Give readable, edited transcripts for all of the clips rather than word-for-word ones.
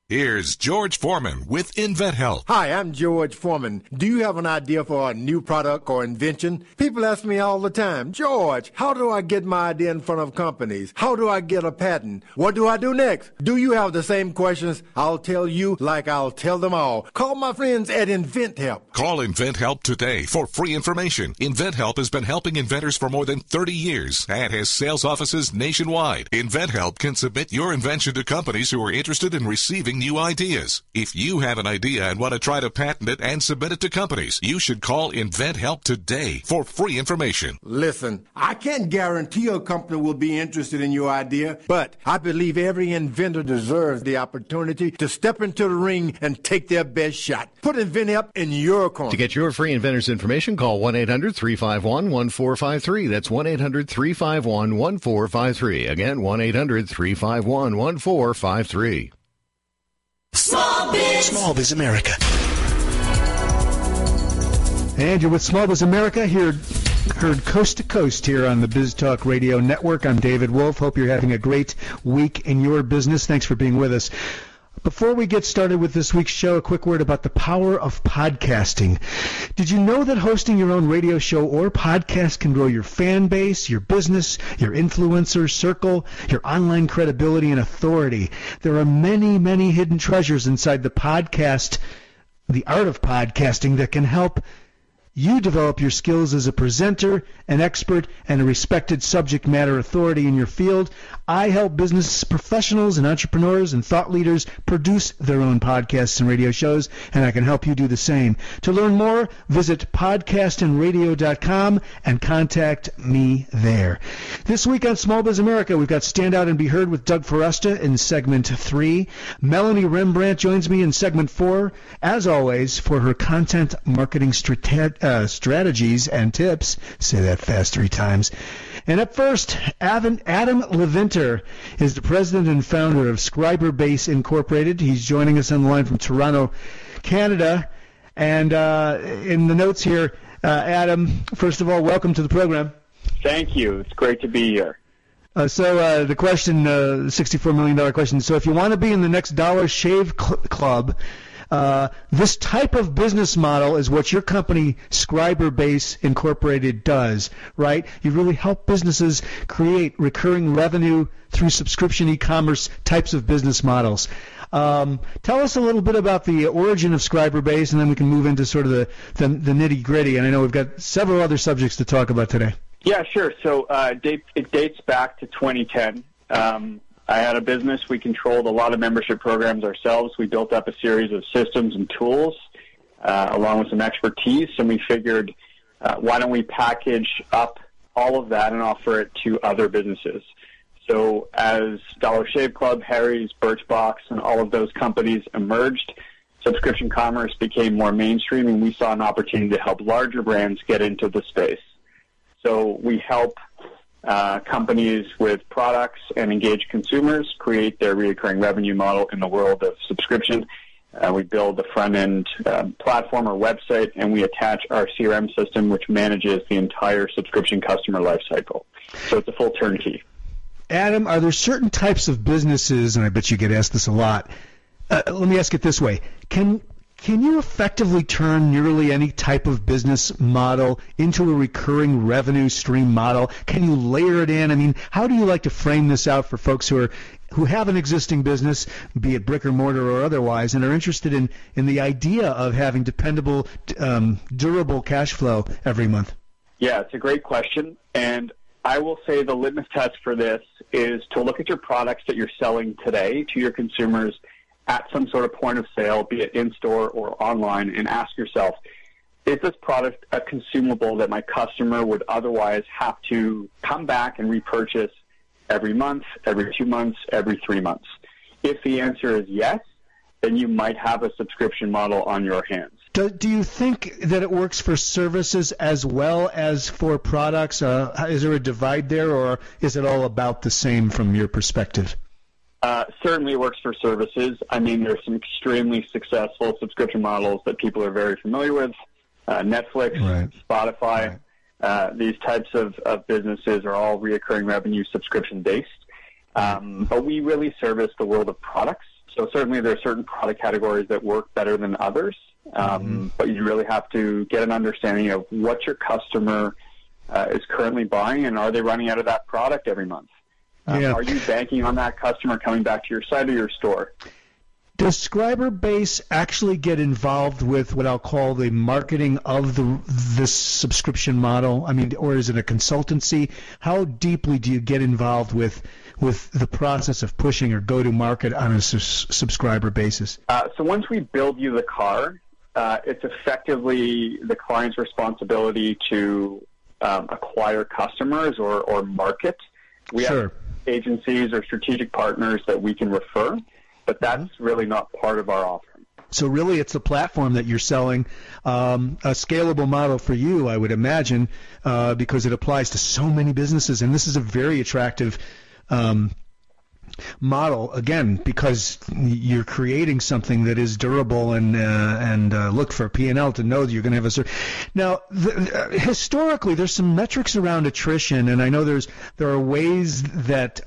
Here's George Foreman with InventHelp. Hi, I'm George Foreman. Do you have an idea for a new product or invention? People ask me all the time, George, how do I get my idea in front of companies? How do I get a patent? What do I do next? Do you have the same questions? I'll tell you like I'll tell them all. Call my friends at InventHelp. Call InventHelp today for free information. InventHelp has been helping inventors for more than 30 years and has sales offices nationwide. InventHelp can submit your invention to companies who are interested in receiving new ideas. If you have an idea and want to try to patent it and submit it to companies, you should call InventHelp today for free information. Listen, I can't guarantee a company will be interested in your idea, but I believe every inventor deserves the opportunity to step into the ring and take their best shot. Put InventHelp in your corner. To get your free inventor's information, call 1-800-351-1453. That's 1-800-351-1453. Again, 1-800-351-1453. Small Biz America. And you're with Small Biz America here, heard coast to coast here on the Biz Talk Radio Network. I'm David Wolf. Hope you're having a great week in your business. Thanks for being with us. Before we get started with this week's show, a quick word about the power of podcasting. Did you know that hosting your own radio show or podcast can grow your fan base, your business, your influencer circle, your online credibility and authority? There are many, many hidden treasures inside the podcast, the art of podcasting, that can help you develop your skills as a presenter, an expert, and a respected subject matter authority in your field. I help business professionals and entrepreneurs and thought leaders produce their own podcasts and radio shows, and I can help you do the same. To learn more, visit podcastandradio.com and contact me there. This week on Small Biz America, we've got Stand Out and Be Heard with Doug Foresta in segment 3. Melanie Rembrandt joins me in segment 4, as always, for her content marketing strategies and tips. Say that fast 3 times. And up first, Adam Leventer is the president and founder of Scriberbase Incorporated. He's joining us on the line from Toronto, Canada. And in the notes here, Adam, first of all, welcome to the program. Thank you. It's great to be here. So the question, $64 million question. So if you want to be in the next Dollar Shave Club, this type of business model is what your company, Scriberbase Incorporated, does, right? You really help businesses create recurring revenue through subscription e-commerce types of business models. Tell us a little bit about the origin of Scriberbase, and then we can move into sort of the nitty-gritty. And I know we've got several other subjects to talk about today. Yeah, sure. So it dates back to 2010. I had a business. We controlled a lot of membership programs ourselves. We built up a series of systems and tools along with some expertise, and we figured, why don't we package up all of that and offer it to other businesses? So as Dollar Shave Club, Harry's, Birchbox, and all of those companies emerged, subscription commerce became more mainstream, and we saw an opportunity to help larger brands get into the space. So we help companies with products and engage consumers create their recurring revenue model in the world of subscription. We build the front-end platform or website, and we attach our CRM system, which manages the entire subscription customer lifecycle. So it's a full turnkey. Adam, are there certain types of businesses, and I bet you get asked this a lot, let me ask it this way. Can you effectively turn nearly any type of business model into a recurring revenue stream model? Can you layer it in? I mean, how do you like to frame this out for folks who have an existing business, be it brick or mortar or otherwise, and are interested in the idea of having dependable, durable cash flow every month? Yeah, it's a great question. And I will say the litmus test for this is to look at your products that you're selling today to your consumers at some sort of point of sale, be it in-store or online, and ask yourself, is this product a consumable that my customer would otherwise have to come back and repurchase every month, every 2 months, every 3 months? If the answer is yes, then you might have a subscription model on your hands. Do you think that it works for services as well as for products? Is there a divide there, or is it all about the same from your perspective? Certainly works for services. I mean, there's some extremely successful subscription models that people are very familiar with. Netflix, right. Spotify, right. These types of businesses are all reoccurring revenue subscription-based. But we really service the world of products. So certainly there are certain product categories that work better than others, but you really have to get an understanding of what your customer is currently buying, and are they running out of that product every month? Are you banking on that customer coming back to your site or your store? Does Scriberbase actually get involved with what I'll call the marketing of this subscription model? I mean, or is it a consultancy? How deeply do you get involved with the process of pushing or go-to-market on a subscriber basis? So once we build you the car, it's effectively the client's responsibility to acquire customers or market. We have agencies or strategic partners that we can refer, but that's really not part of our offering. So really it's a platform that you're selling, a scalable model for you, I would imagine, because it applies to so many businesses, and this is a very attractive model, again, because you're creating something that is durable and look for P&L to know that you're going to have a certain. Now, historically, there's some metrics around attrition, and I know there are ways that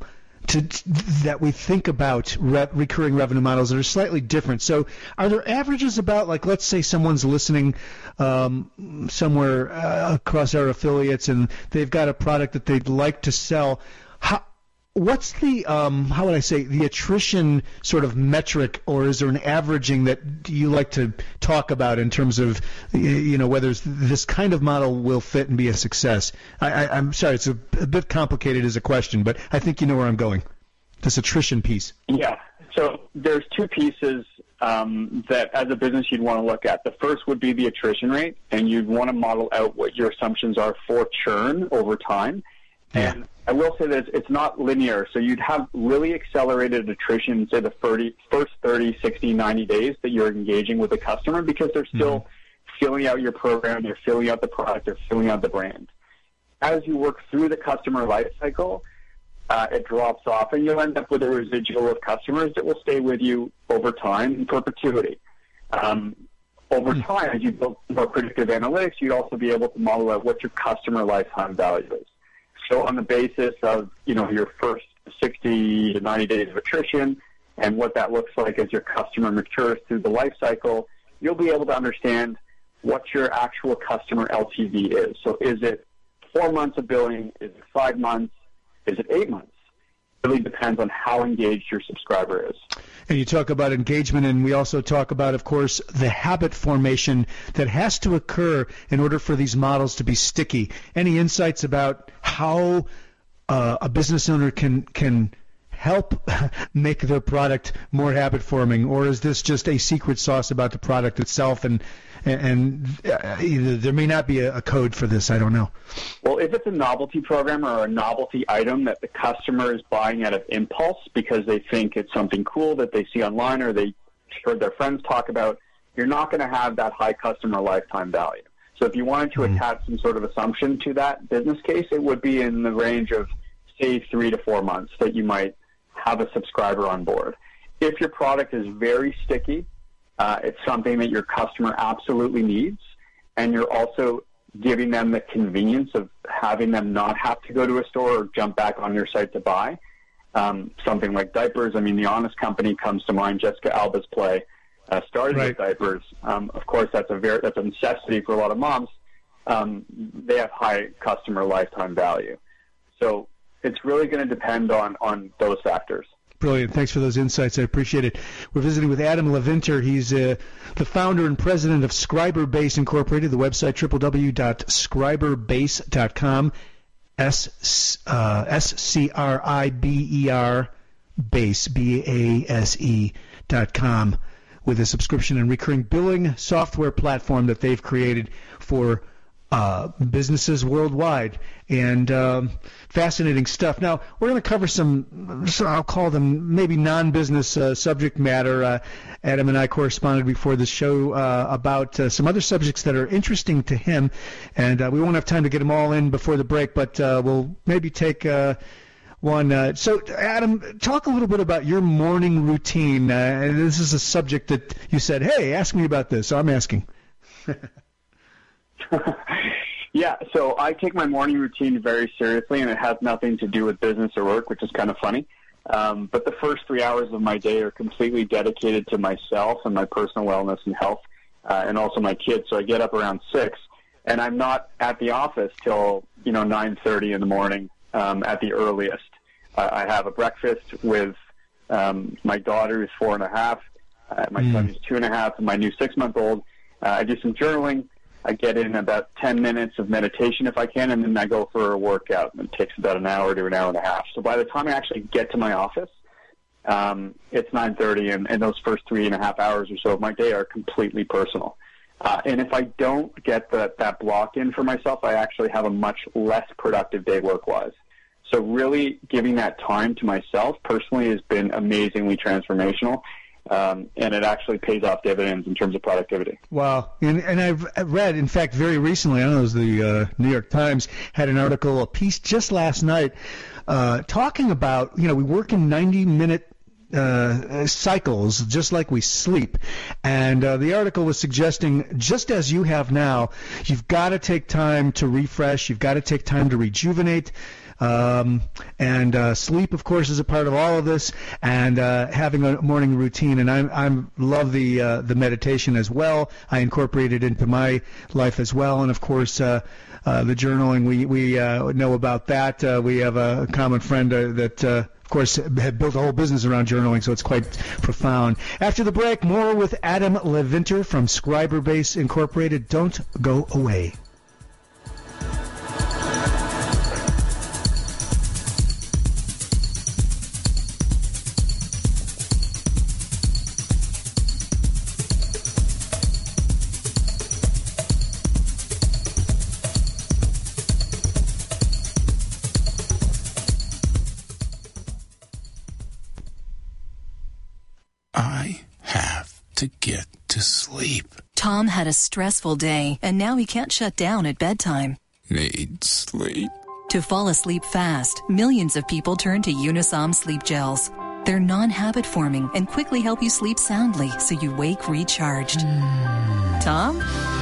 that we think about recurring revenue models that are slightly different. So are there averages about, like, let's say someone's listening somewhere across our affiliates and they've got a product that they'd like to sell. What's the, how would I say, the attrition sort of metric, or is there an averaging that you like to talk about in terms of, whether this kind of model will fit and be a success? I'm sorry, it's a bit complicated as a question, but I think you know where I'm going, this attrition piece. Yeah, so there's two pieces that as a business you'd want to look at. The first would be the attrition rate, and you'd want to model out what your assumptions are for churn over time. Yeah. And I will say that it's not linear, so you'd have really accelerated attrition, say the first 30, 60, 90 days that you're engaging with the customer, because they're still filling out your program, they're filling out the product, they're filling out the brand. As you work through the customer life cycle, it drops off, and you'll end up with a residual of customers that will stay with you over time in perpetuity. Over time, as you build more predictive analytics, you'd also be able to model out what your customer lifetime value is. So on the basis of, your first 60 to 90 days of attrition and what that looks like as your customer matures through the life cycle, you'll be able to understand what your actual customer LTV is. So is it 4 months of billing? Is it 5 months? Is it 8 months? It really depends on how engaged your subscriber is. And you talk about engagement, and we also talk about, of course, the habit formation that has to occur in order for these models to be sticky. Any insights about how a business owner can help make their product more habit forming, or is this just a secret sauce about the product itself, and there may not be a code for this? I don't know. Well, if it's a novelty program or a novelty item that the customer is buying out of impulse because they think it's something cool that they see online or they heard their friends talk about, you're not going to have that high customer lifetime value. So if you wanted to attach some sort of assumption to that business case, it would be in the range of, say, 3 to 4 months that you might have a subscriber on board. If your product is very sticky, it's something that your customer absolutely needs, and you're also giving them the convenience of having them not have to go to a store or jump back on your site to buy. Something like diapers. I mean, The Honest Company comes to mind. Jessica Alba's play started with diapers. Of course, that's a necessity for a lot of moms. They have high customer lifetime value. So it's really going to depend on those factors. Brilliant. Thanks for those insights. I appreciate it. We're visiting with Adam Leventer. He's the founder and president of Scriberbase Incorporated, the website www.scriberbase.com, SCRIBER base, BASE.com, with a subscription and recurring billing software platform that they've created for businesses worldwide, and fascinating stuff. Now, we're going to cover some, I'll call them maybe non-business subject matter. Adam and I corresponded before the show about some other subjects that are interesting to him, and we won't have time to get them all in before the break, but we'll maybe take one. So, Adam, talk a little bit about your morning routine. This is a subject that you said, hey, ask me about this, so I'm asking. Yeah, so I take my morning routine very seriously, and it has nothing to do with business or work, which is kind of funny. But the first 3 hours of my day are completely dedicated to myself and my personal wellness and health, and also my kids. So I get up around 6, and I'm not at the office till 9:30 in the morning at the earliest. I have a breakfast with my daughter, who's 4.5, my son, who's 2.5, and my new 6-month-old. I do some journaling. I get in about 10 minutes of meditation if I can, and then I go for a workout. It takes about an hour to an hour and a half. So by the time I actually get to my office, it's 9:30, and those first 3.5 hours or so of my day are completely personal. And if I don't get that block in for myself, I actually have a much less productive day work-wise. So really giving that time to myself personally has been amazingly transformational. And it actually pays off dividends in terms of productivity. Wow. And I've read, in fact, very recently, I don't know, it was the New York Times had an article, a piece just last night, talking about, we work in 90-minute cycles, just like we sleep. And the article was suggesting, just as you have now, you've got to take time to refresh, you've got to take time to rejuvenate. And sleep, of course, is a part of all of this, and having a morning routine. And I love the meditation as well. I incorporate it into my life as well. And of course, the journaling, we know about that. We have a common friend that. Of course, had built a whole business around journaling, so it's quite profound. After the break, more with Adam Levinter from Scriberbase Incorporated. Don't go away. I have to get to sleep. Tom had a stressful day, and now he can't shut down at bedtime. Need sleep. To fall asleep fast, millions of people turn to Unisom sleep gels. They're non-habit forming and quickly help you sleep soundly so you wake recharged. Tom?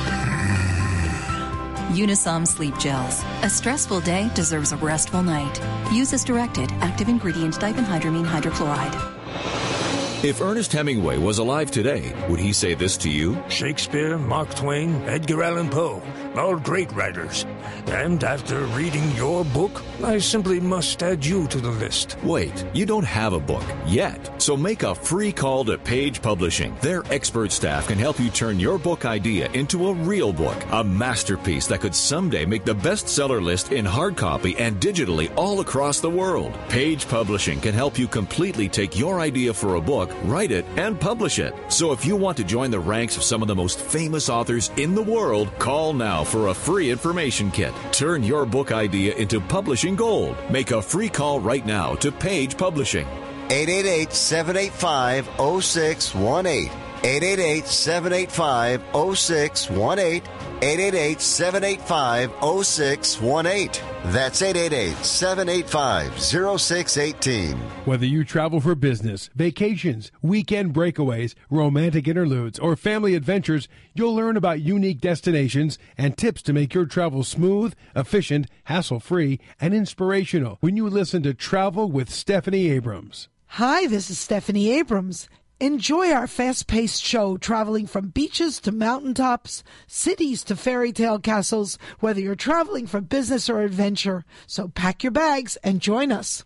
Unisom sleep gels. A stressful day deserves a restful night. Use as directed. Active ingredient diphenhydramine hydrochloride. If Ernest Hemingway was alive today, would he say this to you? Shakespeare, Mark Twain, Edgar Allan Poe, all great writers. And after reading your book, I simply must add you to the list. Wait, you don't have a book yet. So make a free call to Page Publishing. Their expert staff can help you turn your book idea into a real book, a masterpiece that could someday make the bestseller list in hard copy and digitally all across the world. Page Publishing can help you completely take your idea for a book, write it, and publish it. So if you want to join the ranks of some of the most famous authors in the world, call now for a free information kit. Turn your book idea into publishing gold. Make a free call right now to Page Publishing. 888-785-0618. 888-785-0618. 888-785-0618. That's 888-785-0618. Whether you travel for business, vacations, weekend breakaways, romantic interludes, or family adventures, you'll learn about unique destinations and tips to make your travel smooth, efficient, hassle-free, and inspirational when you listen to Travel with Stephanie Abrams. Hi, this is Stephanie Abrams. Enjoy our fast-paced show traveling from beaches to mountaintops, cities to fairy tale castles, whether you're traveling for business or adventure. So pack your bags and join us.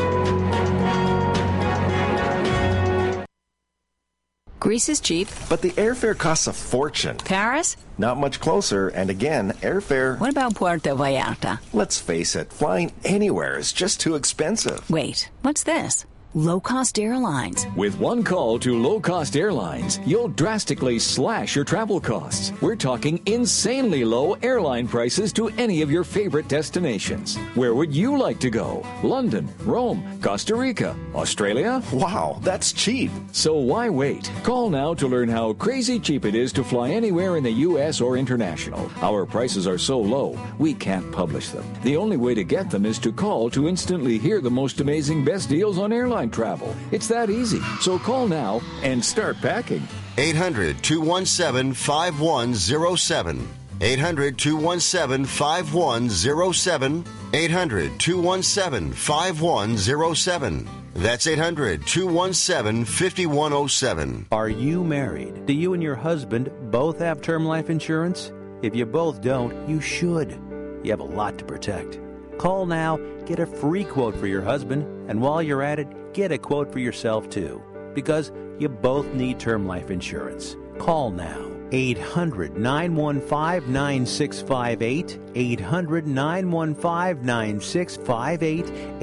Greece is cheap. But the airfare costs a fortune. Paris? Not much closer, and again, airfare... What about Puerto Vallarta? Let's face it, flying anywhere is just too expensive. Wait, what's this? Low-cost airlines. With one call to low-cost airlines, you'll drastically slash your travel costs. We're talking insanely low airline prices to any of your favorite destinations. Where would you like to go? London, Rome, Costa Rica, Australia? Wow, that's cheap. So why wait? Call now to learn how crazy cheap it is to fly anywhere in the U.S. or international. Our prices are so low, we can't publish them. The only way to get them is to call to instantly hear the most amazing best deals on airline travel. It's that easy. So call now and start packing. 800-217-5107. 800-217-5107. 800-217-5107. That's 800-217-5107. Are you married? Do you and your husband both have term life insurance? If you both don't, you should. You have a lot to protect. Call now, get a free quote for your husband, and while you're at it, get a quote for yourself too. Because you both need term life insurance. Call now. 800-915-9658, 800-915-9658,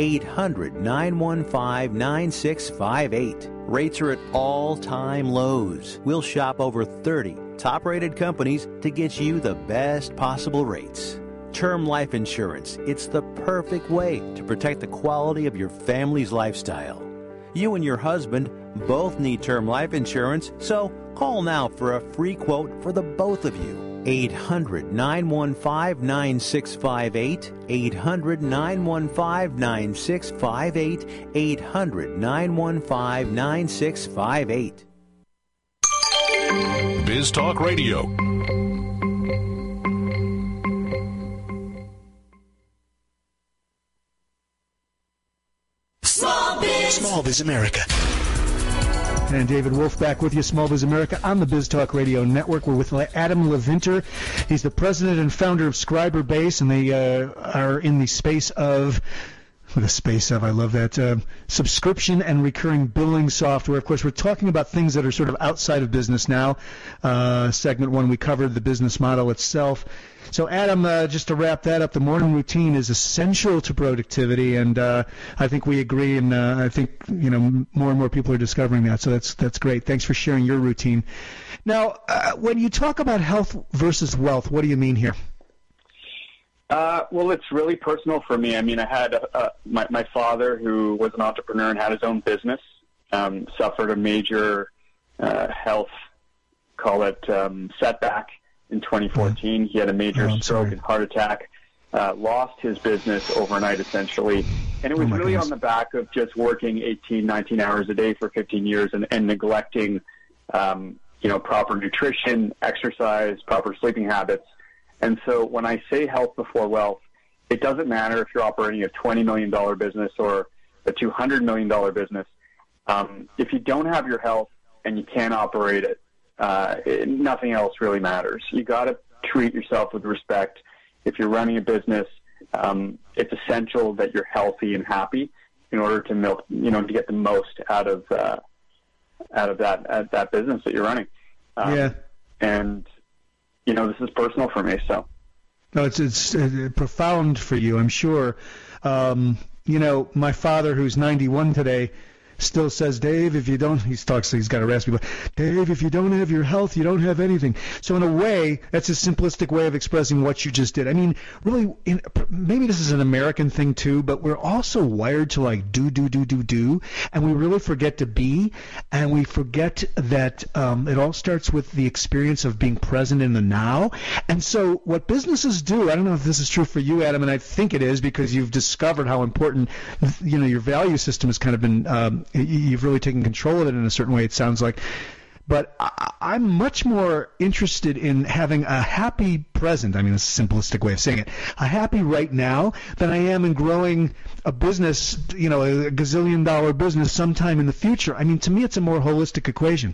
800-915-9658. Rates are at all-time lows. We'll shop over 30 top-rated companies to get you the best possible rates. Term life insurance, it's the perfect way to protect the quality of your family's lifestyle. You and your husband both need term life insurance, so call now for a free quote for the both of you. 800-915-9658, 800-915-9658, 800-915-9658. Biz Talk Radio. Small Biz America. And David Wolf back with you, Small Biz America, on the Biz Talk Radio Network. We're with Adam Leventer. He's the president and founder of Scriberbase, and they are in the space of, I love that, subscription and recurring billing software. Of course, we're talking about things that are sort of outside of business now. Segment 1, we covered the business model itself. So, Adam, just to wrap that up, the morning routine is essential to productivity, and I think we agree, and I think more and more people are discovering that. So that's great. Thanks for sharing your routine. Now, when you talk about health versus wealth, what do you mean here? Well, it's really personal for me. I mean, I had my father, who was an entrepreneur and had his own business, suffered a major health, call it setback. In 2014, he had a major stroke and heart attack, lost his business overnight, essentially. And it was really on the back of just working 18, 19 hours a day for 15 years and neglecting, proper nutrition, exercise, proper sleeping habits. And so when I say health before wealth, it doesn't matter if you're operating a $20 million business or a $200 million business. If you don't have your health and you can't operate it, nothing else really matters. You got to treat yourself with respect. If you're running a business, it's essential that you're healthy and happy in order to to get the most out of that business that you're running. And this is personal for me. So, no, it's profound for you, I'm sure. My father, who's 91 today, still says, Dave, if you don't, he's got a raspy voice, Dave, if you don't have your health, you don't have anything. So in a way, that's a simplistic way of expressing what you just did. I mean, really, maybe this is an American thing too, but we're also wired to do, and we really forget to be, and we forget that it all starts with the experience of being present in the now. And so what businesses do, I don't know if this is true for you, Adam, and I think it is because you've discovered how important, your value system has kind of been, you've really taken control of it in a certain way, it sounds like. But I'm much more interested in having a happy present. I mean, it's a simplistic way of saying it. A happy right now than I am in growing a business, a gazillion-dollar business sometime in the future. I mean, to me, it's a more holistic equation.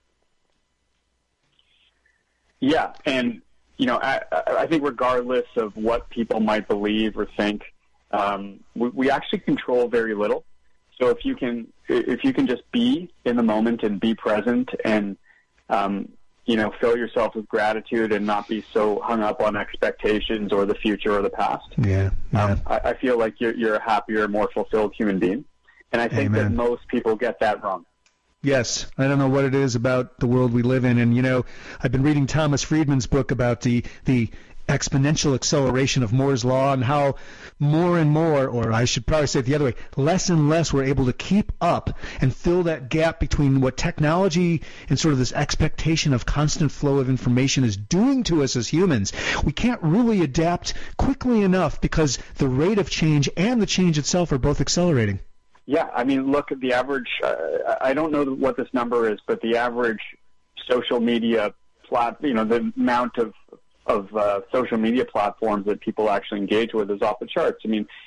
Yeah, and, I think regardless of what people might believe or think, we actually control very little. So if you can just be in the moment and be present and, fill yourself with gratitude and not be so hung up on expectations or the future or the past. Yeah. I feel like you're a happier, more fulfilled human being. And I think that most people get that wrong. Yes. I don't know what it is about the world we live in. And, I've been reading Thomas Friedman's book about the exponential acceleration of Moore's Law and how more and more, or I should probably say it the other way, less and less we're able to keep up and fill that gap between what technology and sort of this expectation of constant flow of information is doing to us as humans. We can't really adapt quickly enough because the rate of change and the change itself are both accelerating. Yeah, I mean, look at the average, I don't know what this number is, but the average social media the amount of social media platforms that people actually engage with is off the charts. I mean,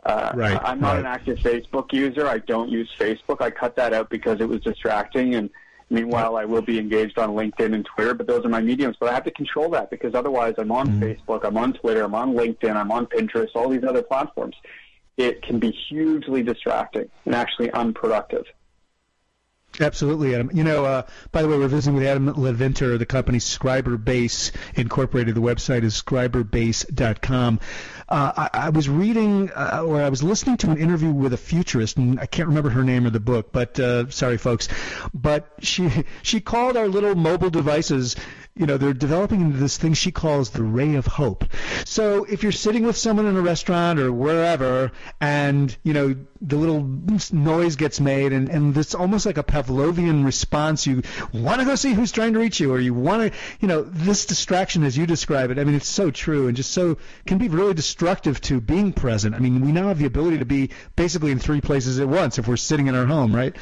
Right. I'm not an active Facebook user. I don't use Facebook. I cut that out because it was distracting. And meanwhile, I will be engaged on LinkedIn and Twitter, but those are my mediums. But I have to control that because otherwise I'm on Facebook, I'm on Twitter, I'm on LinkedIn, I'm on Pinterest, all these other platforms. It can be hugely distracting and actually unproductive. Absolutely, Adam. By the way, we're visiting with Adam Leventer, the company Scriberbase Incorporated. The website is scriberbase.com. I was reading, or I was listening to an interview with a futurist, and I can't remember her name or the book, but sorry, folks. But she called our little mobile devices, they're developing into this thing she calls the ray of hope. So if you're sitting with someone in a restaurant or wherever, and, the little noise gets made, and it's almost like a Pavlovian response. You want to go see who's trying to reach you, or you want to, this distraction as you describe it. I mean, it's so true and just so can be really destructive to being present. I mean, we now have the ability to be basically in 3 places at once if we're sitting in our home, right?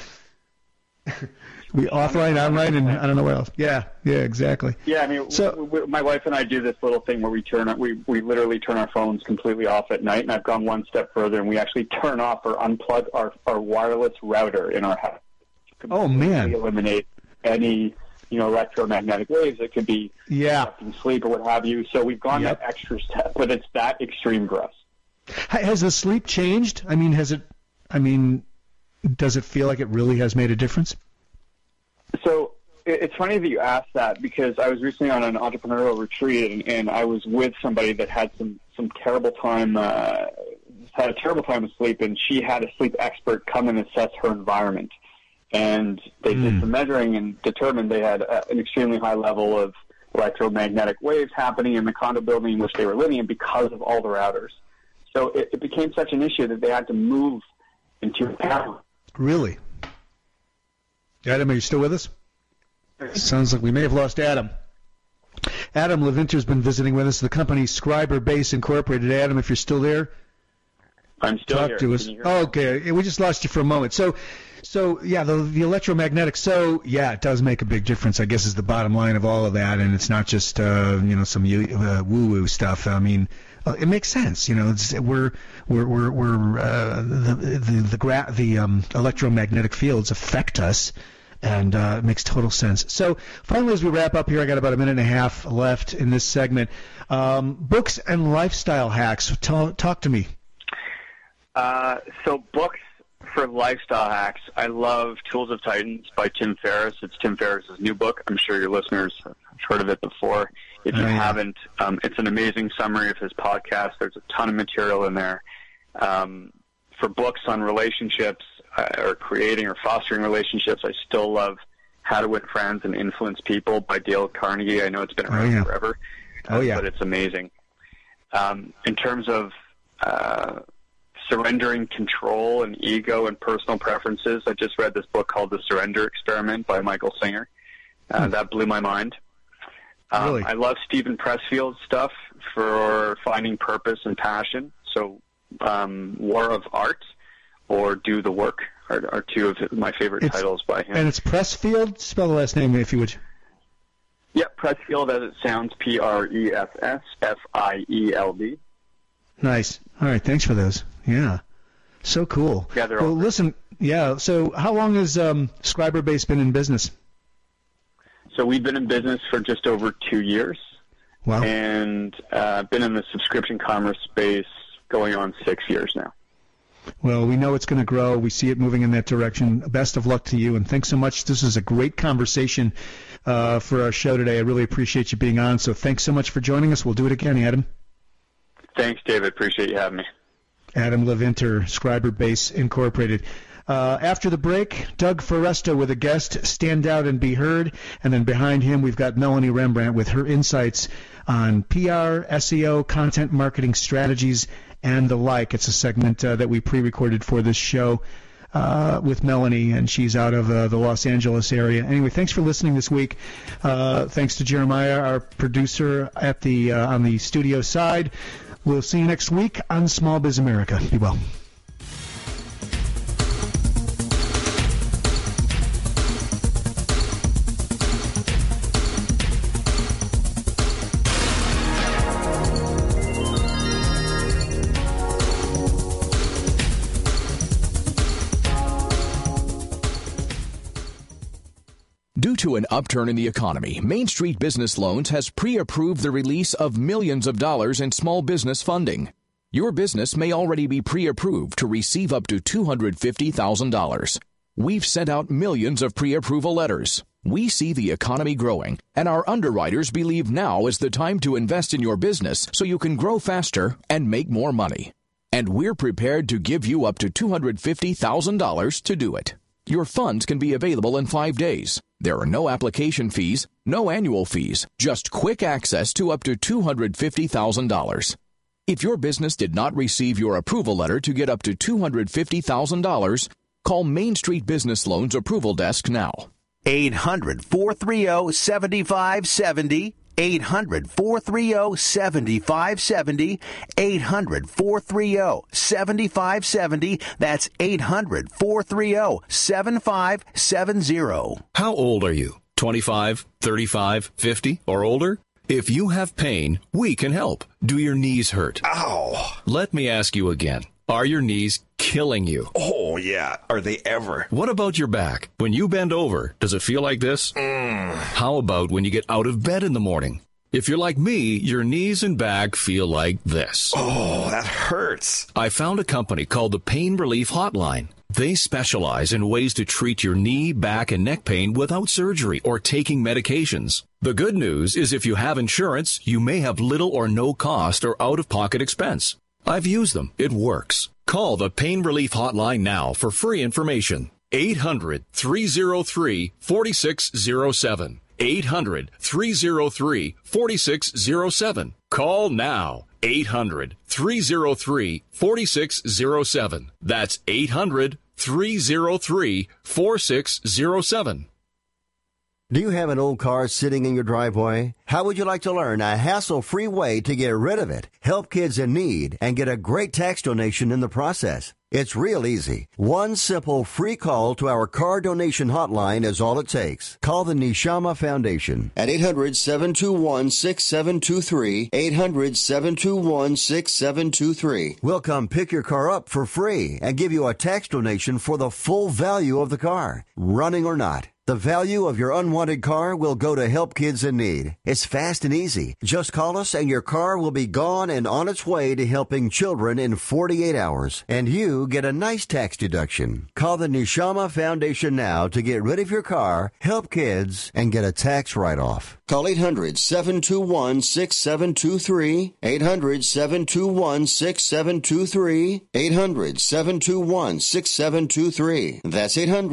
We offline, online, and I don't know what else. Yeah, exactly. Yeah, I mean, my wife and I do this little thing where we literally turn our phones completely off at night, and I've gone one step further, and we actually turn off or unplug our wireless router in our house. Oh, man. Eliminate any, electromagnetic waves that could be disrupting sleep or what have you. So we've gone that extra step, but it's that extreme for us. Has the sleep changed? I mean, does it feel like it really has made a difference? So it's funny that you asked that because I was recently on an entrepreneurial retreat and I was with somebody that had some terrible time, had a terrible time with sleep, and she had a sleep expert come and assess her environment. And they did some measuring and determined they had an extremely high level of electromagnetic waves happening in the condo building in which they were living in because of all the routers. So it became such an issue that they had to move into a town. Really? Adam, are you still with us? Sounds like we may have lost Adam. Adam Leventer's been visiting with us, the company Scriberbase Incorporated. Adam, if you're still there, I'm still talk here. to us. Oh, okay, we just lost you for a moment. So yeah, the electromagnetic. So yeah, it does make a big difference, I guess, is the bottom line of all of that, and it's not just some woo-woo stuff. I mean, it makes sense. The electromagnetic fields affect us, and it makes total sense. So finally, as we wrap up here, I got about a minute and a half left in this segment. Books and lifestyle hacks. Talk to me. So books for lifestyle hacks. I love Tools of Titans by Tim Ferriss. It's Tim Ferriss's new book. I'm sure your listeners have heard of it before. If you haven't, it's an amazing summary of his podcast. There's a ton of material in there. For books on relationships or creating or fostering relationships, I still love How to Win Friends and Influence People by Dale Carnegie. I know it's been around forever, but it's amazing. In terms of surrendering control and ego and personal preferences, I just read this book called The Surrender Experiment by Michael Singer. That blew my mind. Really? I love Stephen Pressfield's stuff for finding purpose and passion. So War of Art or Do the Work are two of my favorite titles by him. And it's Pressfield? Spell the last name if you would. Yeah, Pressfield as it sounds, Pressfield. Nice. All right, thanks for those. Yeah. So cool. Yeah, they're all listen, so how long has Scriberbase been in business? So we've been in business for just over 2 years. Wow. And been in the subscription commerce space going on 6 years now. Well, we know it's going to grow. We see it moving in that direction. Best of luck to you, and thanks so much. This is a great conversation for our show today. I really appreciate you being on, so thanks so much for joining us. We'll do it again, Adam. Thanks, David. Appreciate you having me. Adam Leventer, Scriberbase Incorporated. After the break, Doug Foresta with a guest, Stand Out and Be Heard. And then behind him, we've got Melanie Rembrandt with her insights on PR, SEO, content marketing strategies, and the like. It's a segment that we pre-recorded for this show with Melanie, and she's out of the Los Angeles area. Anyway, thanks for listening this week. Thanks to Jeremiah, our producer at the on the studio side. We'll see you next week on Small Biz America. Be well. Due to an upturn in the economy, Main Street Business Loans has pre-approved the release of millions of dollars in small business funding. Your business may already be pre-approved to receive up to $250,000. We've sent out millions of pre-approval letters. We see the economy growing, and our underwriters believe now is the time to invest in your business so you can grow faster and make more money. And we're prepared to give you up to $250,000 to do it. Your funds can be available in 5 days. There are no application fees, no annual fees, just quick access to up to $250,000. If your business did not receive your approval letter to get up to $250,000, call Main Street Business Loans Approval Desk now. 800-430-7570. 800-430-7570. 800-430-7570. That's 800-430-7570. How old are you? 25, 35, 50, or older? If you have pain, we can help. Do your knees hurt? Ow! Let me ask you again. Are your knees killing you? Oh, yeah. Are they ever? What about your back? When you bend over, does it feel like this? How about when you get out of bed in the morning? If you're like me, your knees and back feel like this. Oh, that hurts. I found a company called the Pain Relief Hotline. They specialize in ways to treat your knee, back, and neck pain without surgery or taking medications. The good news is if you have insurance, you may have little or no cost or out-of-pocket expense. I've used them. It works. Call the Pain Relief Hotline now for free information. 800-303-4607. 800-303-4607. Call now. 800-303-4607. That's 800-303-4607. Do you have an old car sitting in your driveway? How would you like to learn a hassle-free way to get rid of it, help kids in need, and get a great tax donation in the process? It's real easy. One simple free call to our car donation hotline is all it takes. Call the Neshama Foundation at 800-721-6723, 800-721-6723. We'll come pick your car up for free and give you a tax donation for the full value of the car, running or not. The value of your unwanted car will go to help kids in need. It's fast and easy. Just call us and your car will be gone and on its way to helping children in 48 hours. And you get a nice tax deduction. Call the Neshama Foundation now to get rid of your car, help kids, and get a tax write-off. Call 800-721-6723, 800-721-6723, 800-721-6723. That's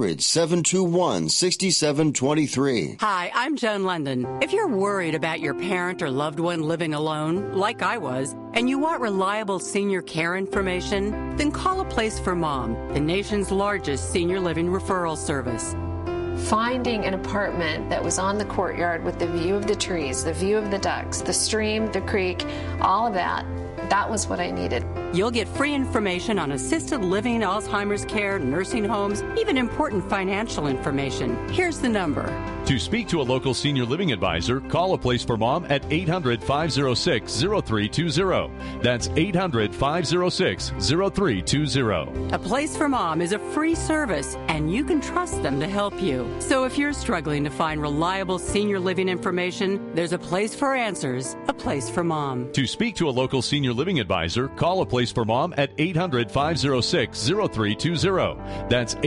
800-721-6723. Hi, I'm Joan London. If you're worried about your parent or loved one living alone, like I was, and you want reliable senior care information, then call A Place for Mom, the nation's largest senior living referral service. Finding an apartment that was on the courtyard with the view of the trees, the view of the ducks, the stream, the creek, all of that was what I needed. You'll get free information on assisted living, Alzheimer's care, nursing homes, even important financial information. Here's the number. To speak to a local senior living advisor, call A Place for Mom at 800-506-0320. That's 800-506-0320. A Place for Mom is a free service, and you can trust them to help you. So if you're struggling to find reliable senior living information, there's a place for answers, A Place for Mom. To speak to a local senior living advisor, call A Place for Mom at 800-506-0320. That's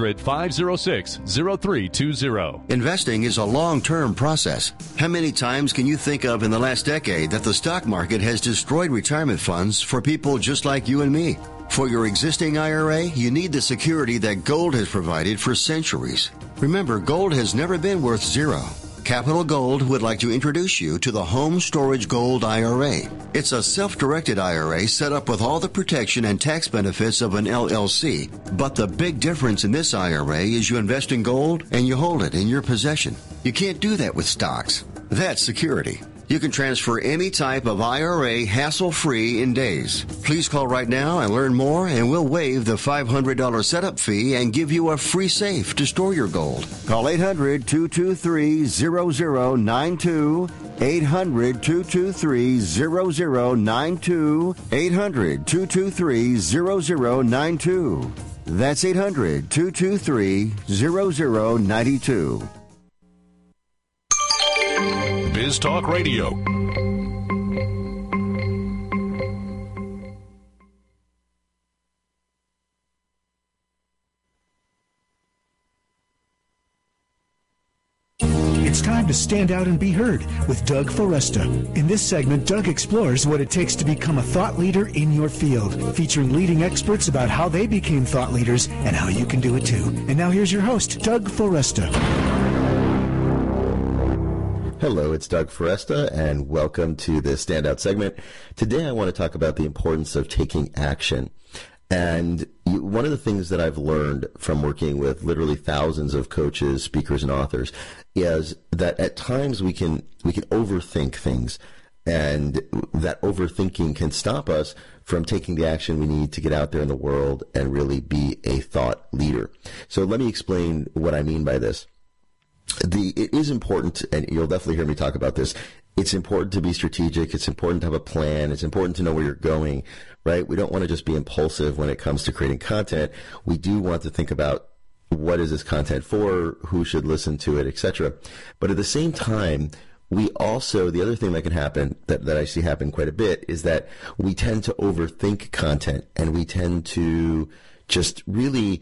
800-506-0320. Investing is a long-term process. How many times can you think of in the last decade that the stock market has destroyed retirement funds for people just like you and me? For your existing IRA, you need the security that gold has provided for centuries. Remember, gold has never been worth zero. Capital Gold would like to introduce you to the Home Storage Gold IRA. It's a self-directed IRA set up with all the protection and tax benefits of an LLC. But the big difference in this IRA is you invest in gold and you hold it in your possession. You can't do that with stocks. That's security. You can transfer any type of IRA hassle-free in days. Please call right now and learn more, and we'll waive the $500 setup fee and give you a free safe to store your gold. Call 800-223-0092. 800-223-0092. 800-223-0092. That's 800-223-0092. Biz Talk Radio. It's time to stand out and be heard with Doug Foresta. In this segment, Doug explores what it takes to become a thought leader in your field, featuring leading experts about how they became thought leaders and how you can do it too. And now here's your host, Doug Foresta. Hello, it's Doug Foresta, and welcome to the Standout segment. Today I want to talk about the importance of taking action. And one of the things that I've learned from working with literally thousands of coaches, speakers, and authors is that at times we can overthink things, and that overthinking can stop us from taking the action we need to get out there in the world and really be a thought leader. So let me explain what I mean by this. It is important, and you'll definitely hear me talk about this, it's important to be strategic. It's important to have a plan. It's important to know where you're going, right? We don't want to just be impulsive when it comes to creating content. We do want to think about what is this content for, who should listen to it, etc. But at the same time, we also, the other thing that can happen, that I see happen quite a bit, is that we tend to overthink content, and we tend to just really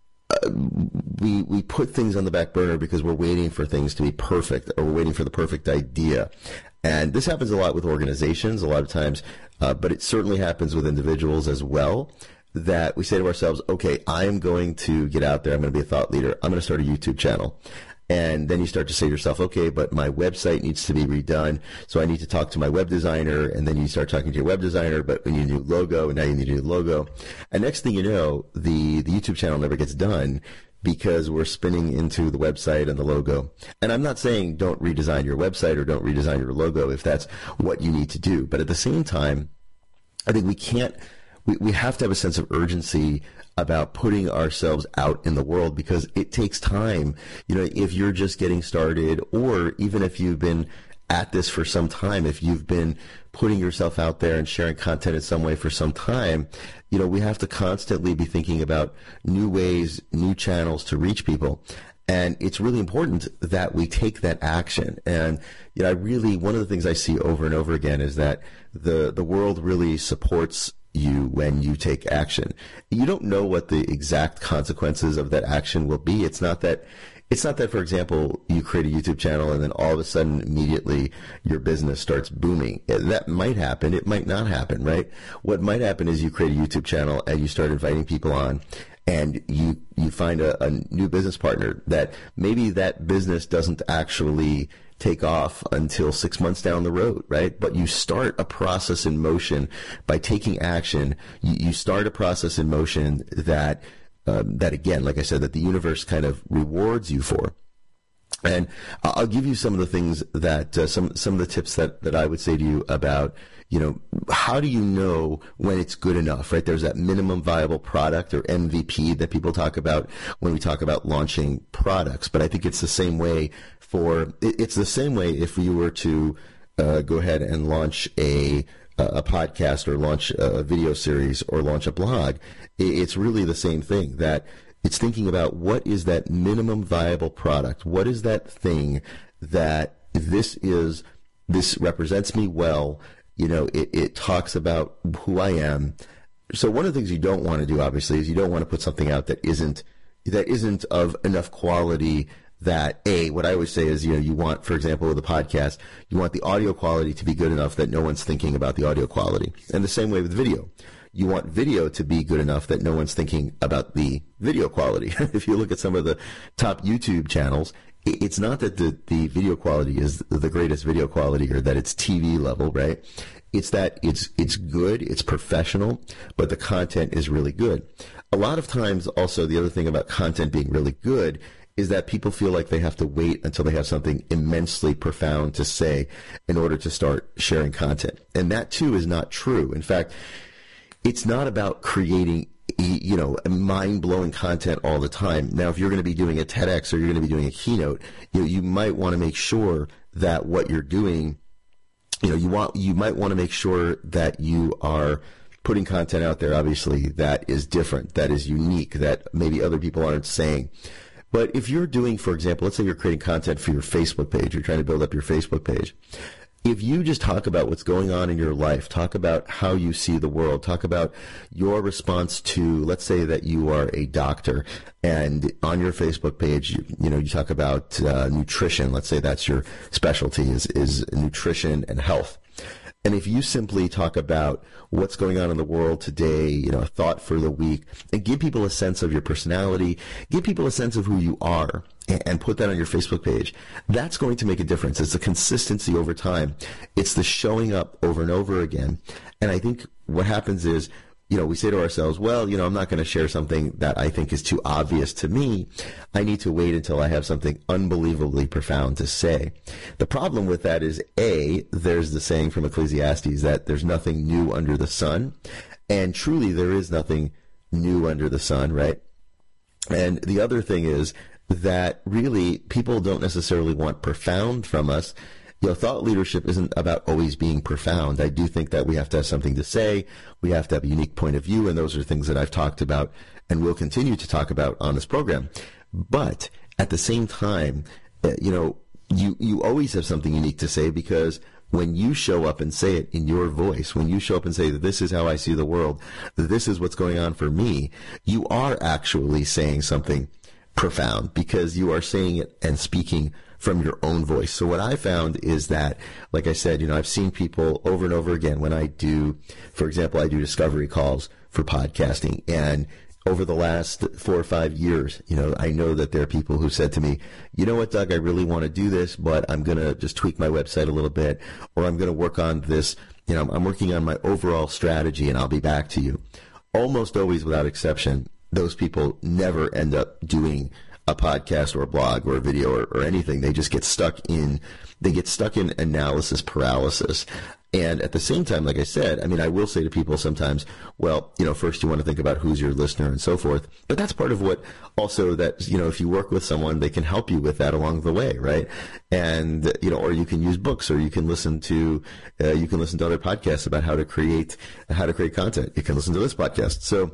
we put things on the back burner because we're waiting for things to be perfect, or we're waiting for the perfect idea. And this happens a lot with organizations, a lot of times, but it certainly happens with individuals as well, that we say to ourselves, okay, I am going to get out there, I'm going to be a thought leader, I'm going to start a YouTube channel. And then you start to say to yourself, okay, but my website needs to be redone, so I need to talk to my web designer. And then you start talking to your web designer, but we need a new logo, and now you need a new logo. And next thing you know, the YouTube channel never gets done because we're spinning into the website and the logo. And I'm not saying don't redesign your website or don't redesign your logo if that's what you need to do. But at the same time, I think we have to have a sense of urgency about putting ourselves out in the world, because it takes time. You know, if you're just getting started, or even if you've been at this for some time, if you've been putting yourself out there and sharing content in some way for some time, you know, we have to constantly be thinking about new ways, new channels to reach people. And it's really important that we take that action. And, you know, one of the things I see over and over again is that the world really supports you when you take action. You don't know what the exact consequences of that action will be. It's not that, for example, you create a YouTube channel and then all of a sudden immediately your business starts booming. That might happen. It might not happen, right? What might happen is you create a YouTube channel and you start inviting people on, and you find a new business partner that maybe that business doesn't actually take off until 6 months down the road, right? But you start a process in motion by taking action. You start a process in motion that again, like I said, that the universe kind of rewards you for. And I'll give you some of the things that some of the tips that I would say to you about, you know, how do you know when it's good enough, right? There's that minimum viable product, or MVP, that people talk about when we talk about launching products. But I think it's the same way if you were to go ahead and launch a podcast, or launch a video series, or launch a blog. It's really the same thing, that it's thinking about what is that minimum viable product? What is that thing that this represents me well? You know, it talks about who I am. So one of the things you don't want to do, obviously, is you don't want to put something out that isn't of enough quality that, what I always say is, you know, you want, for example, with a podcast, you want the audio quality to be good enough that no one's thinking about the audio quality. And the same way with video. You want video to be good enough that no one's thinking about the video quality. If you look at some of the top YouTube channels, it's not that the video quality is the greatest video quality, or that it's TV level, right? It's that it's good, it's professional, but the content is really good. A lot of times also, the other thing about content being really good is that people feel like they have to wait until they have something immensely profound to say in order to start sharing content. And that too is not true. In fact, it's not about creating, you know, mind-blowing content all the time. Now, if you're going to be doing a TEDx or you're going to be doing a keynote, you might want to make sure that what you're doing, you might want to make sure that you are putting content out there, obviously, that is different, that is unique, that maybe other people aren't saying. But if you're doing, for example, let's say you're creating content for your Facebook page, you're trying to build up your Facebook page. If you just talk about what's going on in your life, talk about how you see the world, talk about your response to, let's say that you are a doctor, and on your Facebook page, you talk about nutrition. Let's say that's your specialty is nutrition and health. And if you simply talk about what's going on in the world today, a thought for the week, and give people a sense of your personality, give people a sense of who you are, and put that on your Facebook page, that's going to make a difference. It's the consistency over time. It's the showing up over and over again. And I think what happens is, we say to ourselves, well, I'm not going to share something that I think is too obvious to me. I need to wait until I have something unbelievably profound to say. The problem with that is, there's the saying from Ecclesiastes that there's nothing new under the sun. And truly, there is nothing new under the sun, right? And the other thing is that really people don't necessarily want profound from us. Thought leadership isn't about always being profound. I do think that we have to have something to say. We have to have a unique point of view, and those are things that I've talked about and will continue to talk about on this program. But at the same time, you always have something unique to say, because when you show up and say it in your voice, when you show up and say that this is how I see the world, that this is what's going on for me, you are actually saying something profound, because you are saying it and speaking from your own voice. So what I found is that, like I said, I've seen people over and over again when I do, for example, I do discovery calls for podcasting, and over the last 4 or 5 years, I know that there are people who said to me, you know what, Doug, I really want to do this, but I'm going to just tweak my website a little bit, or I'm going to work on this, I'm working on my overall strategy, and I'll be back to you. Almost always, without exception, those people never end up doing a podcast or a blog or a video or anything. They just get stuck in analysis paralysis. And at the same time, like I said, I will say to people sometimes, well, first you want to think about who's your listener and so forth. But that's part of what also that, if you work with someone, they can help you with that along the way, right? And, or you can use books, or you can listen to other podcasts about how to create content. You can listen to this podcast. So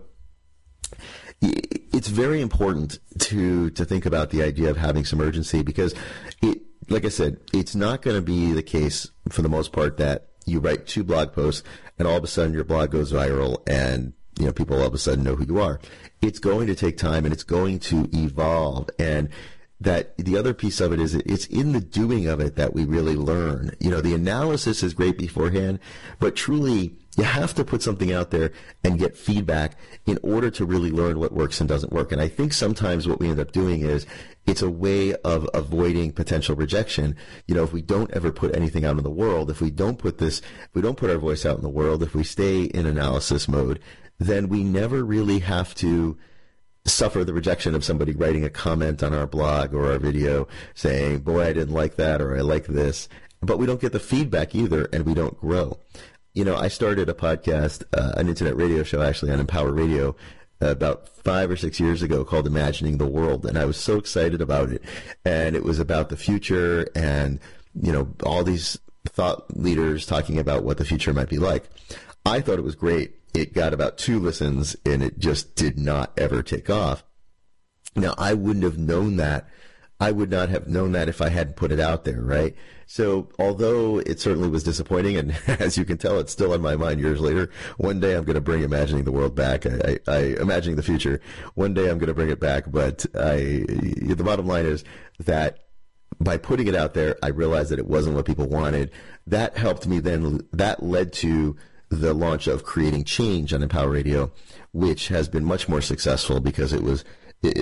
it's very important to think about the idea of having some urgency, because like I said, it's not going to be the case for the most part that you write 2 blog posts and all of a sudden your blog goes viral and people all of a sudden know who you are. It's going to take time, and it's going to evolve. And that the other piece of it is it's in the doing of it that we really learn. The analysis is great beforehand, but truly you have to put something out there and get feedback in order to really learn what works and doesn't work. And I think sometimes what we end up doing is it's a way of avoiding potential rejection. If we don't ever put anything out in the world, if we don't put our voice out in the world, if we stay in analysis mode, then we never really have to suffer the rejection of somebody writing a comment on our blog or our video saying, boy, I didn't like that, or I like this. But we don't get the feedback either, and we don't grow. I started a podcast, an internet radio show actually on Empower Radio about 5 or 6 years ago called Imagining the World. And I was so excited about it. And it was about the future and, all these thought leaders talking about what the future might be like. I thought it was great. It got about 2 listens, and it just did not ever take off. Now, I wouldn't have known that. I would not have known that if I hadn't put it out there, right? So although it certainly was disappointing, and as you can tell, it's still on my mind years later, one day I'm going to bring Imagining the World back. Imagining the Future. One day I'm going to bring it back, but the bottom line is that by putting it out there, I realized that it wasn't what people wanted. That helped me then. That led to the launch of Creating Change on Empower Radio, which has been much more successful because it was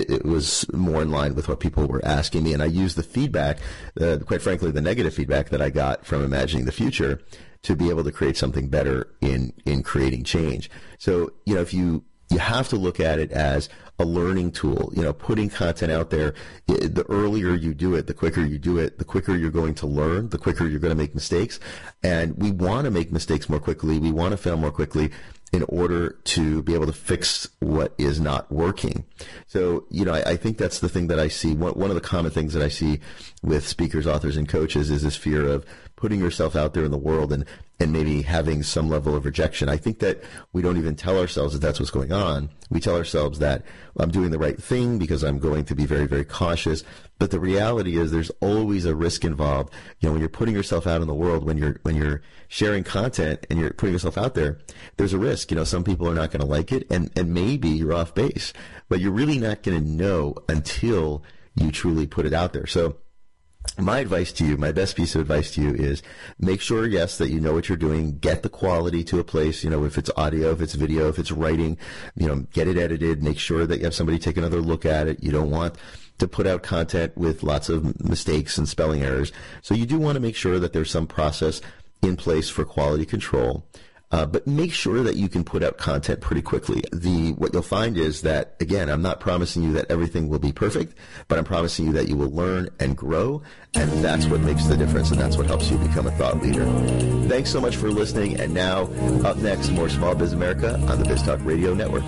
more in line with what people were asking me. And I used the feedback, quite frankly, the negative feedback that I got from Imagining the Future to be able to create something better in Creating Change. So, if you have to look at it as a learning tool, putting content out there, the earlier you do it, the quicker you do it, the quicker you're going to learn, the quicker you're going to make mistakes. And we want to make mistakes more quickly. We want to fail more quickly in order to be able to fix what is not working. So, I think that's the thing that I see. One of the common things that I see with speakers, authors, and coaches is this fear of, putting yourself out there in the world and maybe having some level of rejection. I think that we don't even tell ourselves that that's what's going on. We tell ourselves that I'm doing the right thing because I'm going to be very, very cautious. But the reality is there's always a risk involved. When you're putting yourself out in the world, when you're sharing content and you're putting yourself out there, there's a risk. Some people are not going to like it, and maybe you're off base. But you're really not going to know until you truly put it out there. So my advice to you, my best piece of advice to you is make sure, yes, that you know what you're doing. Get the quality to a place, if it's audio, if it's video, if it's writing, get it edited. Make sure that you have somebody take another look at it. You don't want to put out content with lots of mistakes and spelling errors. So you do want to make sure that there's some process in place for quality control. But make sure that you can put out content pretty quickly. What you'll find is that, again, I'm not promising you that everything will be perfect, but I'm promising you that you will learn and grow, and that's what makes the difference, and that's what helps you become a thought leader. Thanks so much for listening, and now, up next, more Small Biz America on the BizTalk Radio Network.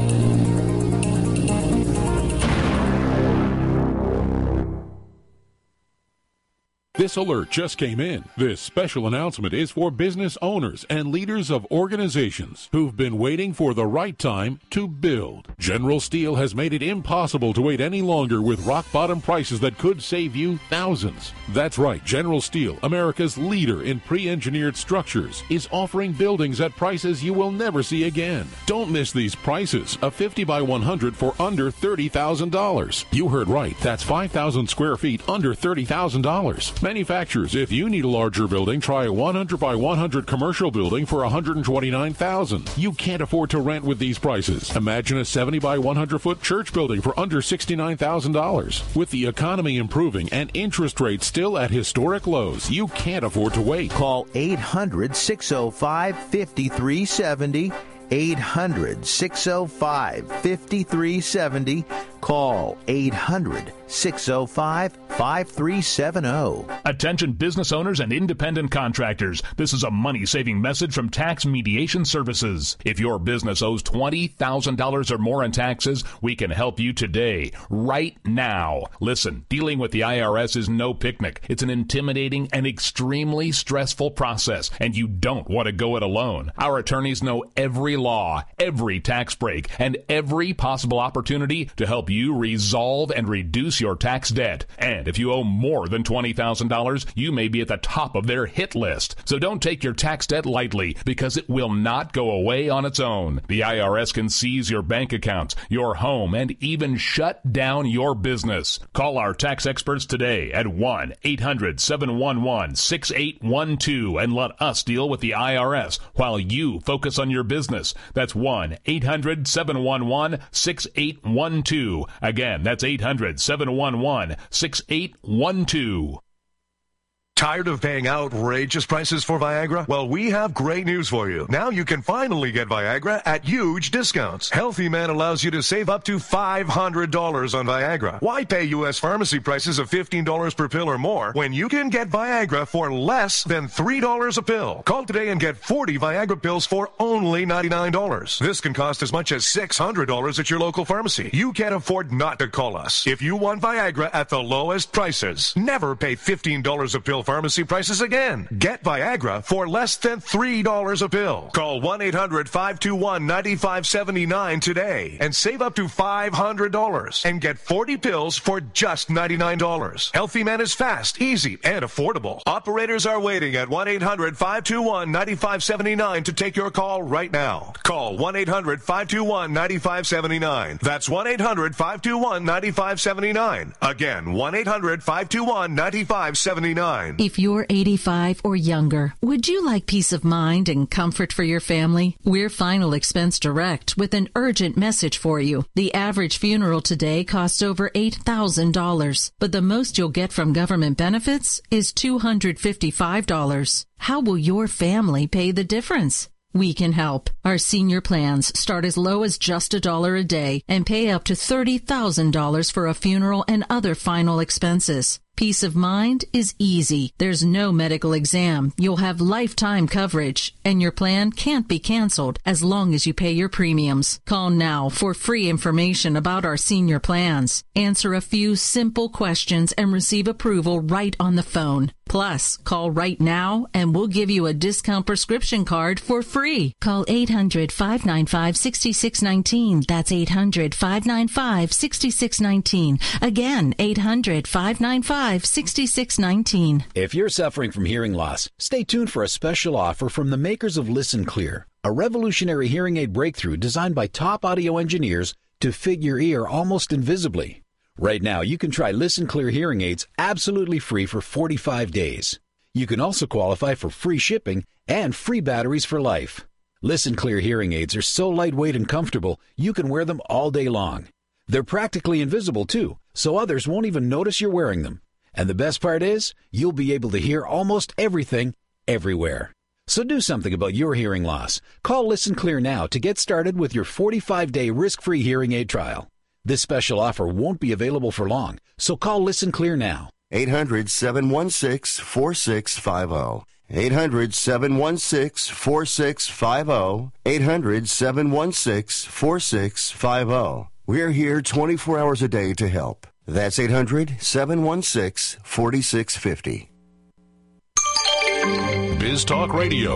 This alert just came in. This special announcement is for business owners and leaders of organizations who've been waiting for the right time to build. General Steel has made it impossible to wait any longer with rock-bottom prices that could save you thousands. That's right, General Steel, America's leader in pre-engineered structures, is offering buildings at prices you will never see again. Don't miss these prices. A 50 by 100 for under $30,000. You heard right. That's 5,000 square feet under $30,000. Manufacturers, if you need a larger building, try a 100 by 100 commercial building for $129,000. You can't afford to rent with these prices. Imagine a 70 by 100 foot church building for under $69,000. With the economy improving and interest rates still at historic lows, you can't afford to wait. Call 800-605-5370. 800-605-5370. Call 800-605-5370. Attention business owners and independent contractors. This is a money-saving message from Tax Mediation Services. If your business owes $20,000 or more in taxes, we can help you today, right now. Listen, dealing with the IRS is no picnic. It's an intimidating and extremely stressful process, and you don't want to go it alone. Our attorneys know every law, every tax break, and every possible opportunity to help you resolve and reduce your tax debt. And if you owe more than $20,000, you may be at the top of their hit list. So don't take your tax debt lightly, because it will not go away on its own. The IRS can seize your bank accounts, your home, and even shut down your business. Call our tax experts today at 1-800-711-6812 and let us deal with the IRS while you focus on your business. That's 1-800-711-6812. Again, that's 800-711-6812. Tired of paying outrageous prices for Viagra? Well, we have great news for you. Now you can finally get Viagra at huge discounts. Healthy Man allows you to save up to $500 on Viagra. Why pay U.S. pharmacy prices of $15 per pill or more when you can get Viagra for less than $3 a pill? Call today and get 40 Viagra pills for only $99. This can cost as much as $600 at your local pharmacy. You can't afford not to call us. If you want Viagra at the lowest prices, never pay $15 a pill pharmacy prices again. Get Viagra for less than $3 a pill. Call 1-800-521-9579 today and save up to $500 and get 40 pills for just $99. Healthy Man is fast, easy, and affordable. Operators are waiting at 1-800-521-9579 to take your call right now. Call 1-800-521-9579. That's 1-800-521-9579. Again, 1-800-521-9579. If you're 85 or younger, would you like peace of mind and comfort for your family? We're Final Expense Direct with an urgent message for you. The average funeral today costs over $8,000, but the most you'll get from government benefits is $255. How will your family pay the difference? We can help. Our senior plans start as low as just $1 a day and pay up to $30,000 for a funeral and other final expenses. Peace of mind is easy. There's no medical exam. You'll have lifetime coverage, and your plan can't be canceled as long as you pay your premiums. Call now for free information about our senior plans. Answer a few simple questions and receive approval right on the phone. Plus, call right now and we'll give you a discount prescription card for free. Call 800-595-6619. That's 800-595-6619. Again, 800-595-6619. If you're suffering from hearing loss, stay tuned for a special offer from the makers of Listen Clear, a revolutionary hearing aid breakthrough designed by top audio engineers to fit your ear almost invisibly. Right now, you can try Listen Clear hearing aids absolutely free for 45 days. You can also qualify for free shipping and free batteries for life. Listen Clear hearing aids are so lightweight and comfortable, you can wear them all day long. They're practically invisible, too, so others won't even notice you're wearing them. And the best part is, you'll be able to hear almost everything, everywhere. So do something about your hearing loss. Call Listen Clear now to get started with your 45-day risk-free hearing aid trial. This special offer won't be available for long, so call Listen Clear now. 800-716-4650. 800-716-4650. 800-716-4650. We're here 24 hours a day to help. That's 800-716-4650. Biz Talk Radio.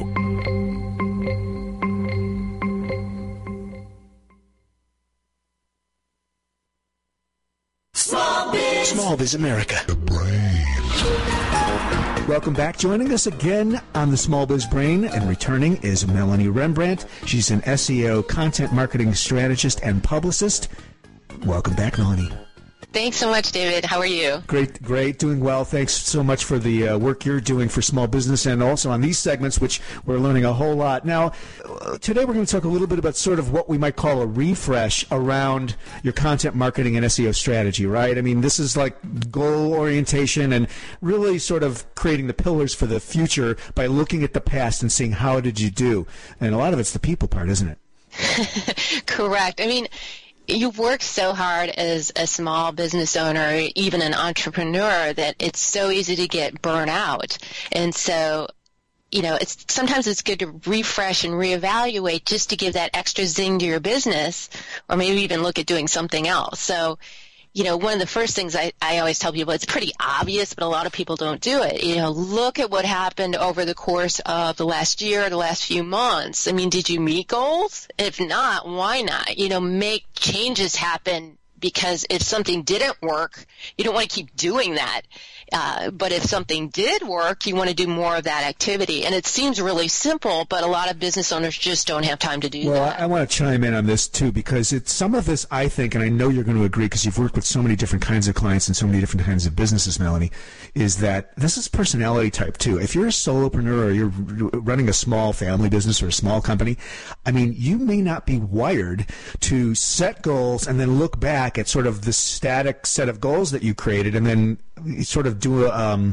Small Biz America. The Brain. Welcome back. Joining us again on the Small Biz Brain and returning is Melanie Rembrandt. She's an SEO content marketing strategist and publicist. Welcome back, Melanie. Thanks so much, David. How are you? Great. Doing well. Thanks so much for the work you're doing for small business and also on these segments, which we're learning a whole lot. Now, today we're going to talk a little bit about sort of what we might call a refresh around your content marketing and SEO strategy, right? I mean, this is like goal orientation and really sort of creating the pillars for the future by looking at the past and seeing how did you do. And a lot of it's the people part, isn't it? Correct. I mean, you work so hard as a small business owner, even an entrepreneur, that it's so easy to get burnt out. And so, sometimes it's good to refresh and reevaluate just to give that extra zing to your business, or maybe even look at doing something else. So, one of the first things I always tell people, it's pretty obvious, but a lot of people don't do it. Look at what happened over the course of the last year or the last few months. I mean, did you meet goals? If not, why not? Make changes happen, because if something didn't work, you don't want to keep doing that. But if something did work, you want to do more of that activity. And it seems really simple, but a lot of business owners just don't have time to do that. Well, I want to chime in on this, too, because some of this, I think, and I know you're going to agree because you've worked with so many different kinds of clients and so many different kinds of businesses, Melanie, is that this is personality type, too. If you're a solopreneur or you're running a small family business or a small company, I mean, you may not be wired to set goals and then look back at sort of the static set of goals that you created and then sort of do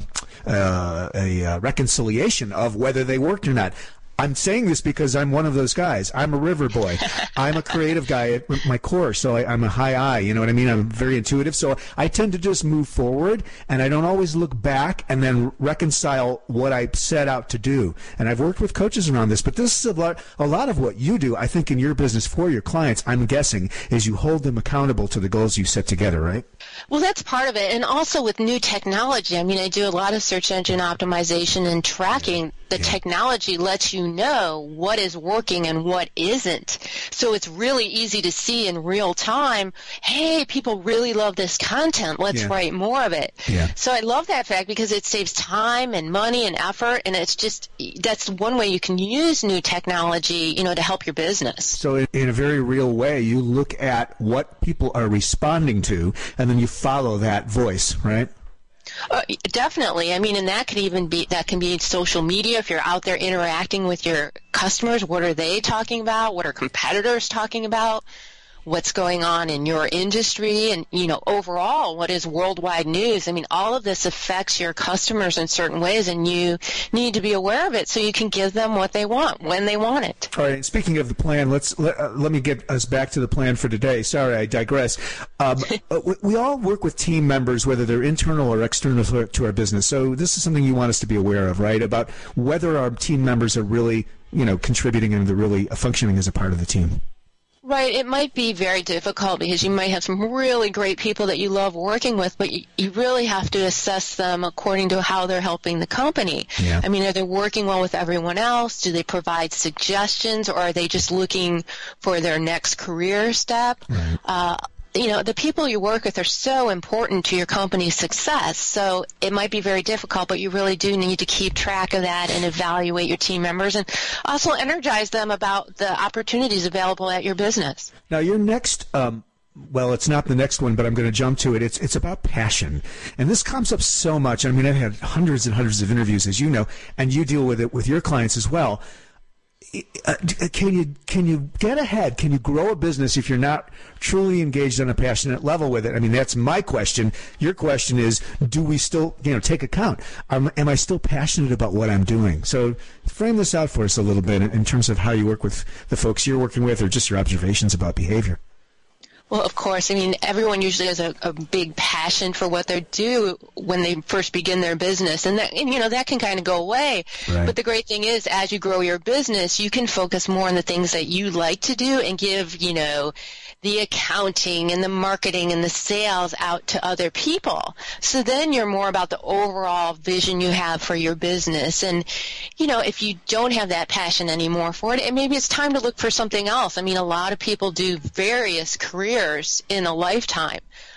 a reconciliation of whether they worked or not. I'm saying this because I'm one of those guys. I'm a river boy. I'm a creative guy at my core, so I'm a high I, you know what I mean? I'm very intuitive, so I tend to just move forward, and I don't always look back and then reconcile what I set out to do. And I've worked with coaches around this, but this is a lot of what you do, I think, in your business for your clients, I'm guessing, is you hold them accountable to the goals you set together, right? Well, that's part of it, and also with new technology. I mean, I do a lot of search engine optimization and tracking. The technology lets you know what is working and what isn't. So it's really easy to see in real time, hey, people really love this content. Let's write more of it. Yeah. So I love that fact because it saves time and money and effort, and it's just that's one way you can use new technology, to help your business. So in a very real way, you look at what people are responding to, and then you follow that voice, right? Definitely. I mean, and that can be social media. If you're out there interacting with your customers, what are they talking about? What are competitors talking about? What's going on in your industry? And, overall, what is worldwide news? I mean, all of this affects your customers in certain ways, and you need to be aware of it so you can give them what they want when they want it. All right. Speaking of the plan, let me get us back to the plan for today. Sorry, I digress. We all work with team members, whether they're internal or external to our business. So this is something you want us to be aware of, right? About whether our team members are really, contributing and they're really functioning as a part of the team. Right. It might be very difficult because you might have some really great people that you love working with, but you really have to assess them according to how they're helping the company. Yeah. I mean, are they working well with everyone else? Do they provide suggestions, or are they just looking for their next career step? Right. The people you work with are so important to your company's success, so it might be very difficult, but you really do need to keep track of that and evaluate your team members and also energize them about the opportunities available at your business. Now, your next, well, it's not the next one, but I'm going to jump to it. It's about passion. And this comes up so much. I mean, I've had hundreds and hundreds of interviews, as you know, and you deal with it with your clients as well. Can you get ahead? Can you grow a business if you're not truly engaged on a passionate level with it? I mean, that's my question. Your question is, do we still, take account? Am I still passionate about what I'm doing? So frame this out for us a little bit in terms of how you work with the folks you're working with, or just your observations about behavior. Well, of course. I mean, everyone usually has a big passion for what they do when they first begin their business, and that can kind of go away. Right. But the great thing is, as you grow your business, you can focus more on the things that you like to do and give, the accounting and the marketing and the sales out to other people. So then you're more about the overall vision you have for your business. And, if you don't have that passion anymore for it, and maybe it's time to look for something else. I mean, a lot of people do various careers in a lifetime.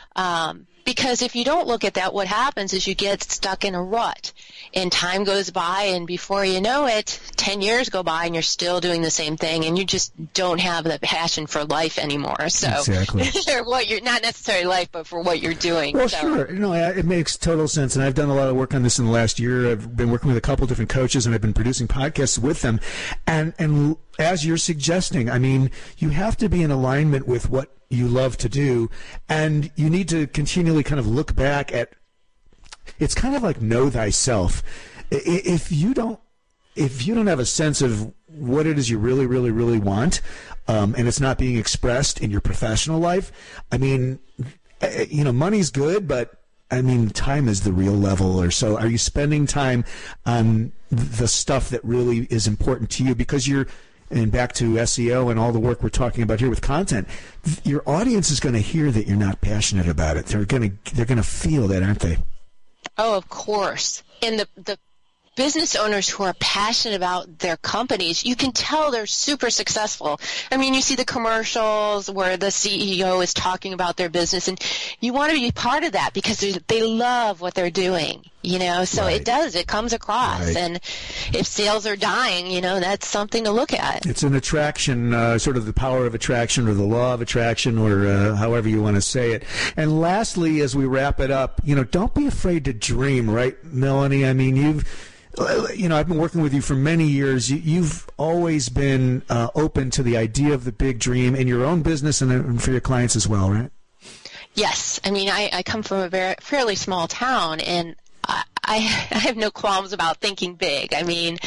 Because if you don't look at that, what happens is you get stuck in a rut, and time goes by, and before you know it, 10 years go by, and you're still doing the same thing, and you just don't have the passion for life anymore. So, exactly. what you're not necessarily life, but for what you're doing. Well, so. Sure. It makes total sense, and I've done a lot of work on this in the last year. I've been working with a couple different coaches, and I've been producing podcasts with them, and as you're suggesting, I mean, you have to be in alignment with what you love to do, and you need to continually kind of look back at, it's kind of like know thyself. If you don't have a sense of what it is you really, really, really want, and it's not being expressed in your professional life, I mean, money's good, but I mean, time is the real level. Or so, are you spending time on the stuff that really is important to you? Because and back to SEO and all the work we're talking about here with content, your audience is going to hear that you're not passionate about it. They're going to feel that, aren't they? Oh, of course. And the business owners who are passionate about their companies, you can tell they're super successful. I mean, you see the commercials where the CEO is talking about their business, and you want to be part of that because they love what they're doing, so Right. It comes across. Right. And if sales are dying, that's something to look at. It's an attraction, sort of the power of attraction or the law of attraction, or however you want to say it. And lastly, as we wrap it up, don't be afraid to dream, right, Melanie? I mean, I've been working with you for many years. You've always been open to the idea of the big dream in your own business and for your clients as well, right? Yes. I mean, I come from a fairly small town, and I have no qualms about thinking big. I mean,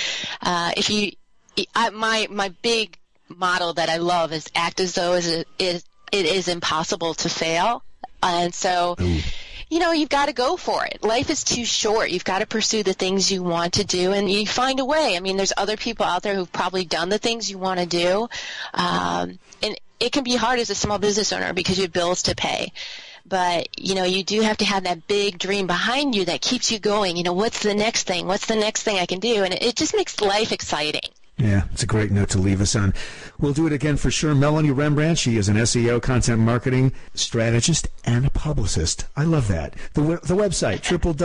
my big motto that I love is act as though it is impossible to fail. And so, you've got to go for it. Life is too short. You've got to pursue the things you want to do, and you find a way. I mean, there's other people out there who've probably done the things you want to do. And it can be hard as a small business owner because you have bills to pay. But, you do have to have that big dream behind you that keeps you going. What's the next thing? What's the next thing I can do? And it just makes life exciting. Yeah, it's a great note to leave us on. We'll do it again for sure. Melanie Rembrandt, she is an SEO, content marketing strategist, and a publicist. I love that. The website,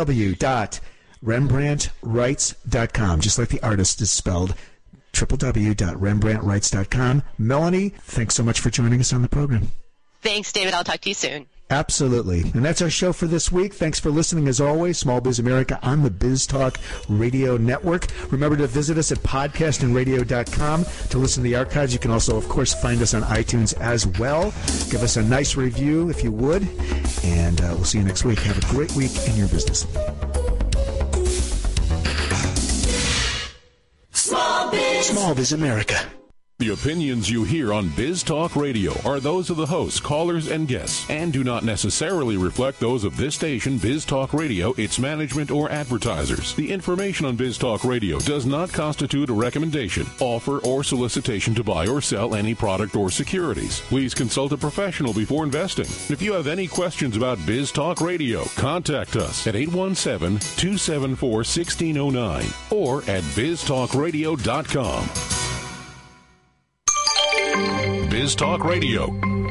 www.rembrandtwrites.com, just like the artist is spelled, www.rembrandtwrites.com. Melanie, thanks so much for joining us on the program. Thanks, David. I'll talk to you soon. Absolutely. And that's our show for this week. Thanks for listening, as always. Small Biz America on the Biz Talk Radio Network. Remember to visit us at podcastingradio.com to listen to the archives. You can also, of course, find us on iTunes as well. Give us a nice review if you would. And we'll see you next week. Have a great week in your business. Small Biz America. The opinions you hear on Biz Talk Radio are those of the hosts, callers, and guests, and do not necessarily reflect those of this station, Biz Talk Radio, its management, or advertisers. The information on Biz Talk Radio does not constitute a recommendation, offer, or solicitation to buy or sell any product or securities. Please consult a professional before investing. If you have any questions about Biz Talk Radio, contact us at 817-274-1609 or at biztalkradio.com. Biz Talk Radio.